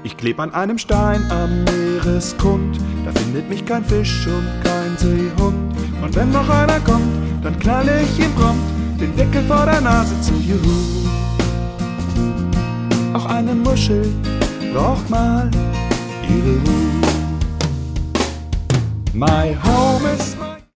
Ich kleb an einem Stein am Meeresgrund, da findet mich kein Fisch und kein Seehund. Und wenn noch einer kommt, dann knall ich ihm prompt den Deckel vor der Nase zu, juhu. Auch eine Muschel braucht mal ihre Ruhe. My home is